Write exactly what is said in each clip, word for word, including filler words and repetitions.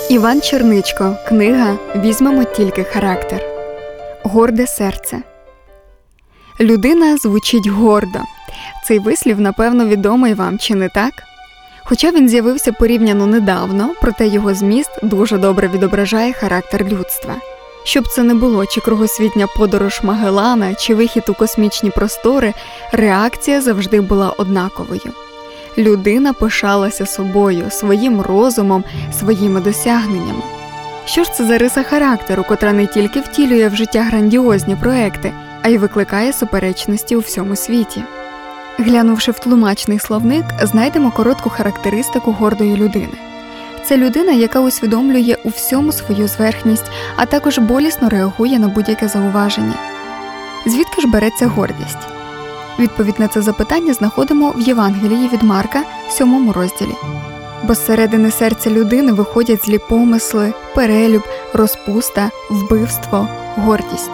Іван Черничко. Книга «Візьмемо тільки характер». Горде серце. Людина звучить гордо. Цей вислів, напевно, відомий вам, чи не так? Хоча він з'явився порівняно недавно, проте його зміст дуже добре відображає характер людства. Щоб це не було чи кругосвітня подорож Магеллана, чи вихід у космічні простори, реакція завжди була однаковою. Людина пишалася собою, своїм розумом, своїми досягненнями. Що ж це за риса характеру, котра не тільки втілює в життя грандіозні проекти, а й викликає суперечності у всьому світі? Глянувши в тлумачний словник, знайдемо коротку характеристику гордої людини. Це людина, яка усвідомлює у всьому свою зверхність, а також болісно реагує на будь-яке зауваження. Звідки ж береться гордість? Відповідь на це запитання знаходимо в Євангелії від Марка, сьомому розділі. Бо з середини серця людини виходять злі помисли, перелюб, розпуста, вбивство, гордість.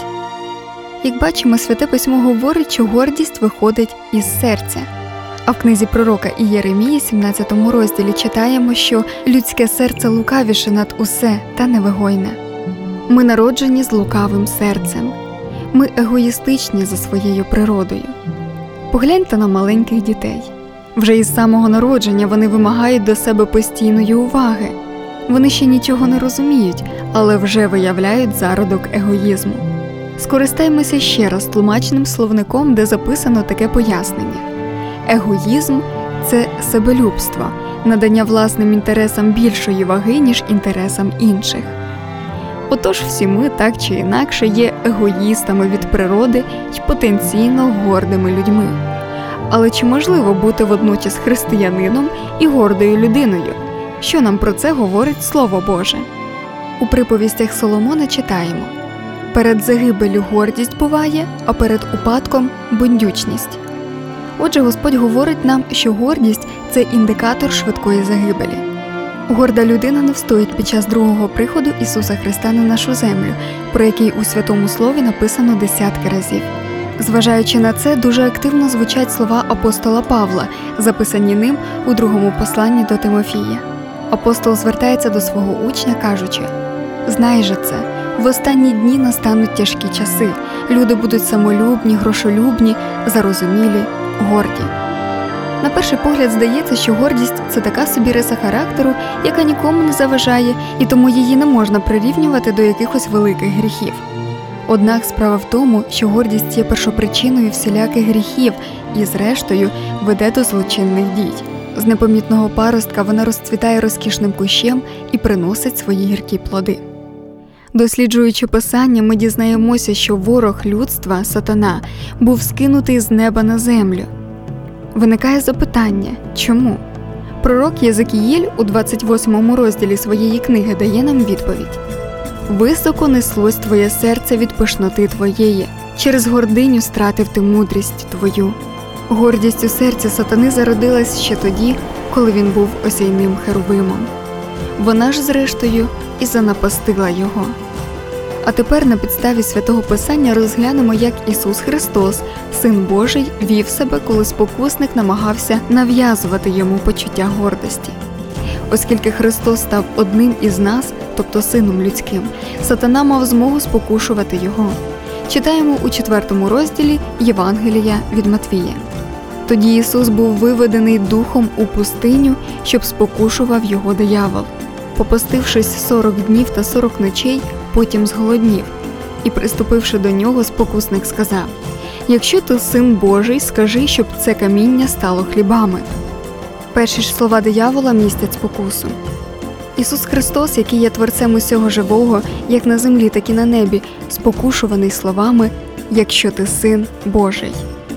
Як бачимо, Святе Письмо говорить, що гордість виходить із серця. А в книзі пророка Ієремії, сімнадцятому розділі, читаємо, що людське серце лукавіше над усе та невигойне. Ми народжені з лукавим серцем. Ми егоїстичні за своєю природою. Погляньте на маленьких дітей. Вже із самого народження вони вимагають до себе постійної уваги. Вони ще нічого не розуміють, але вже виявляють зародок егоїзму. Скористаймося ще раз тлумачним словником, де записано таке пояснення. Егоїзм – це себелюбство, надання власним інтересам більшої ваги, ніж інтересам інших. Отож, всі ми, так чи інакше, є егоїстами від природи й потенційно гордими людьми. Але чи можливо бути водночас християнином і гордою людиною? Що нам про це говорить Слово Боже? У приповістях Соломона читаємо: «Перед загибеллю гордість буває, а перед упадком – бундючність». Отже, Господь говорить нам, що гордість – це індикатор швидкої загибелі. Горда людина не встоїть під час другого приходу Ісуса Христа на нашу землю, про який у Святому Слові написано десятки разів. Зважаючи на це, дуже активно звучать слова апостола Павла, записані ним у другому посланні до Тимофія. Апостол звертається до свого учня, кажучи: «Знай же це, в останні дні настануть тяжкі часи, люди будуть самолюбні, грошолюбні, зарозумілі, горді». На перший погляд здається, що гордість – це така собі риса характеру, яка нікому не заважає, і тому її не можна прирівнювати до якихось великих гріхів. Однак справа в тому, що гордість є першопричиною всіляких гріхів і, зрештою, веде до злочинних дій. З непомітного паростка вона розцвітає розкішним кущем і приносить свої гіркі плоди. Досліджуючи Писання, ми дізнаємося, що ворог людства, сатана, був скинутий з неба на землю. Виникає запитання – чому? Пророк Єзекіїль у двадцять восьмому розділі своєї книги дає нам відповідь: «Високо неслось твоє серце від пишноти твоєї, через гординю стратив ти мудрість твою». Гордість у серці сатани зародилась ще тоді, коли він був осяйним херувимом. Вона ж, зрештою, і занапастила його. А тепер на підставі Святого Писання розглянемо, як Ісус Христос, Син Божий, вів себе, коли спокусник намагався нав'язувати йому почуття гордості. Оскільки Христос став одним із нас, тобто Сином людським, сатана мав змогу спокушувати його. Читаємо у четвертому розділі Євангелія від Матвія. «Тоді Ісус був виведений духом у пустиню, щоб спокушував його диявол. Попостившись сорок днів та сорок ночей, потім зголоднів. І, приступивши до нього, спокусник сказав: «Якщо ти Син Божий, скажи, щоб це каміння стало хлібами». Перші ж слова диявола містять спокусу. Ісус Христос, який є Творцем усього живого, як на землі, так і на небі, спокушуваний словами «якщо ти Син Божий».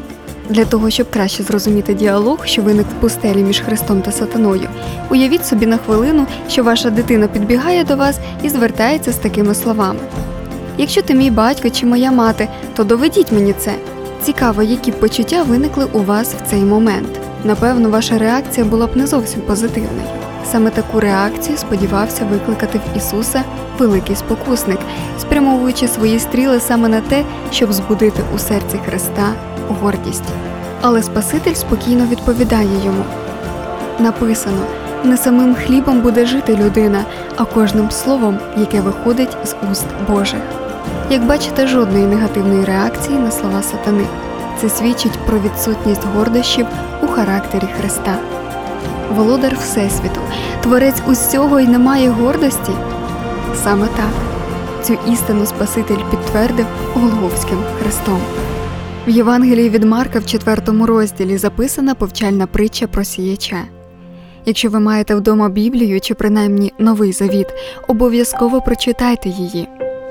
Для того, щоб краще зрозуміти діалог, що виник в пустелі між Христом та сатаною, уявіть собі на хвилину, що ваша дитина підбігає до вас і звертається з такими словами: «Якщо ти мій батько чи моя мати, то доведіть мені це». Цікаво, які почуття виникли у вас в цей момент. Напевно, ваша реакція була б не зовсім позитивною. Саме таку реакцію сподівався викликати в Ісуса великий спокусник, спрямовуючи свої стріли саме на те, щоб збудити у серці Христа гордість. Але Спаситель спокійно відповідає йому: «Написано: Не самим хлібом буде жити людина, а кожним словом, яке виходить з уст Божих. Як бачите, жодної негативної реакції на слова сатани. Це свідчить про відсутність гордощів у характері Христа. Володар Всесвіту, Творець усього й не має гордості? Саме так. Цю істину Спаситель підтвердив Голгофським хрестом. В Євангелії від Марка в четвертому розділі записана повчальна притча про сіяча. Якщо ви маєте вдома Біблію чи принаймні Новий Завіт, обов'язково прочитайте її.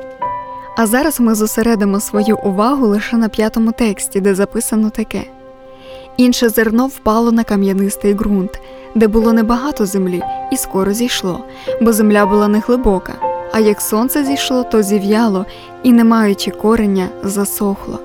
А зараз ми зосередимо свою увагу лише на п'ятому тексті, де записано таке. «Інше зерно впало на кам'янистий ґрунт, де було небагато землі, і скоро зійшло, бо земля була неглибока, а як сонце зійшло, то зів'яло, і, не маючи кореня, засохло».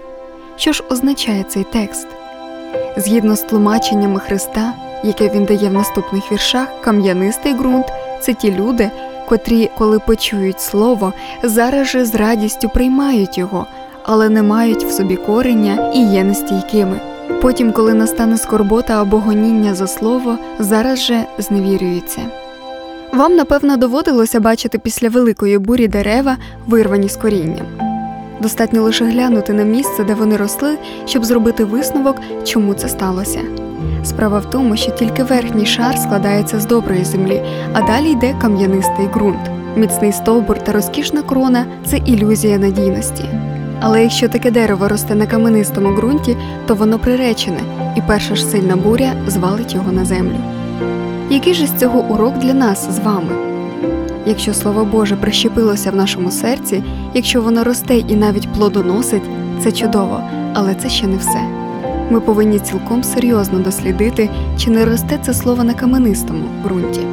Що ж означає цей текст? Згідно з тлумаченнями Христа, яке він дає в наступних віршах, кам'янистий ґрунт – це ті люди, котрі, коли почують слово, зараз же з радістю приймають його, але не мають в собі корення і є нестійкими. Потім, коли настане скорбота або гоніння за слово, зараз же зневірюються. Вам, напевно, доводилося бачити після великої бурі дерева, вирвані з корінням. Достатньо лише глянути на місце, де вони росли, щоб зробити висновок, чому це сталося. Справа в тому, що тільки верхній шар складається з доброї землі, а далі йде кам'янистий ґрунт. Міцний стовбур та розкішна крона – це ілюзія надійності. Але якщо таке дерево росте на каменистому ґрунті, то воно приречене, і перша ж сильна буря звалить його на землю. Який же з цього урок для нас з вами? Якщо Слово Боже прищепилося в нашому серці, якщо воно росте і навіть плодоносить, це чудово, але це ще не все. Ми повинні цілком серйозно дослідити, чи не росте це слово на каменистому ґрунті.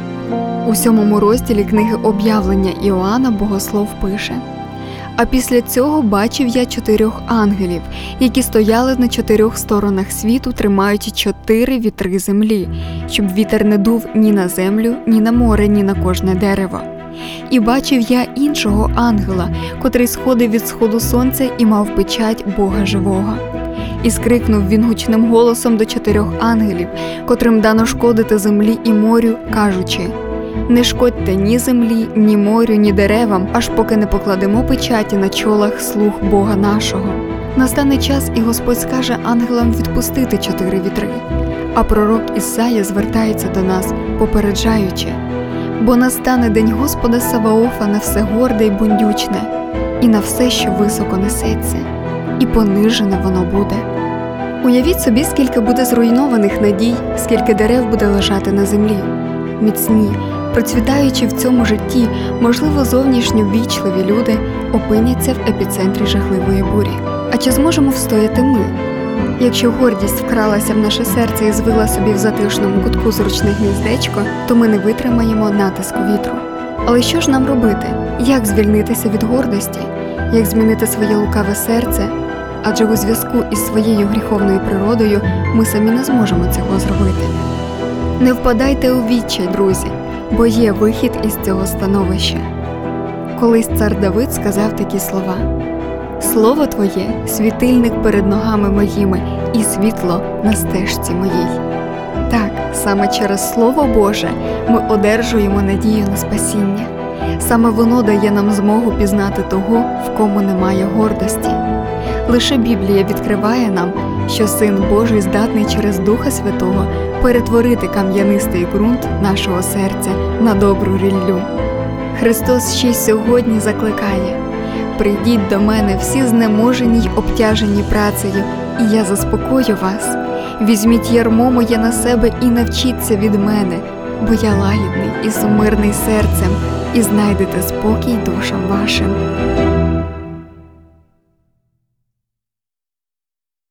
У сьомому розділі книги «Об'явлення» Іоанна богослов пише: «А після цього бачив я чотирьох ангелів, які стояли на чотирьох сторонах світу, тримаючи чотири вітри землі, щоб вітер не дув ні на землю, ні на море, ні на кожне дерево. І бачив я іншого ангела, котрий сходив від сходу сонця і мав печать Бога живого. І скрикнув він гучним голосом до чотирьох ангелів, котрим дано шкодити землі і морю, кажучи: не шкодьте ні землі, ні морю, ні деревам, аж поки не покладемо печаті на чолах слуг Бога нашого. Настане час, і Господь скаже ангелам відпустити чотири вітри. А пророк Ісая звертається до нас, попереджаючи: бо настане день Господа Саваофа на все горде й бундючне, і на все, що високо несеться, і понижене воно буде». Уявіть собі, скільки буде зруйнованих надій, скільки дерев буде лежати на землі. Міцні, процвітаючи в цьому житті, можливо, зовнішньо ввічливі люди опиняться в епіцентрі жахливої бурі. А чи зможемо встояти ми? Якщо гордість вкралася в наше серце і звила собі в затишному кутку зручне гніздечко, то ми не витримаємо натиску вітру. Але що ж нам робити? Як звільнитися від гордості? Як змінити своє лукаве серце? Адже у зв'язку із своєю гріховною природою ми самі не зможемо цього зробити. Не впадайте у відчай, друзі, бо є вихід із цього становища. Колись цар Давид сказав такі слова: «Слово Твоє – світильник перед ногами моїми і світло на стежці моїй». Так, саме через Слово Боже ми одержуємо надію на спасіння. Саме воно дає нам змогу пізнати того, в кому немає гордості. Лише Біблія відкриває нам, що Син Божий здатний через Духа Святого перетворити кам'янистий ґрунт нашого серця на добру ріллю. Христос ще й сьогодні закликає: «Прийдіть до мене всі знеможені й обтяжені працею, і я заспокою вас. Візьміть ярмо моє на себе і навчіться від мене, бо я лагідний і сумирний серцем, і знайдете спокій душам вашим».